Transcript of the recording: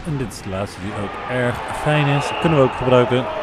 En dit is de laatste die ook erg fijn is. Kunnen we ook gebruiken.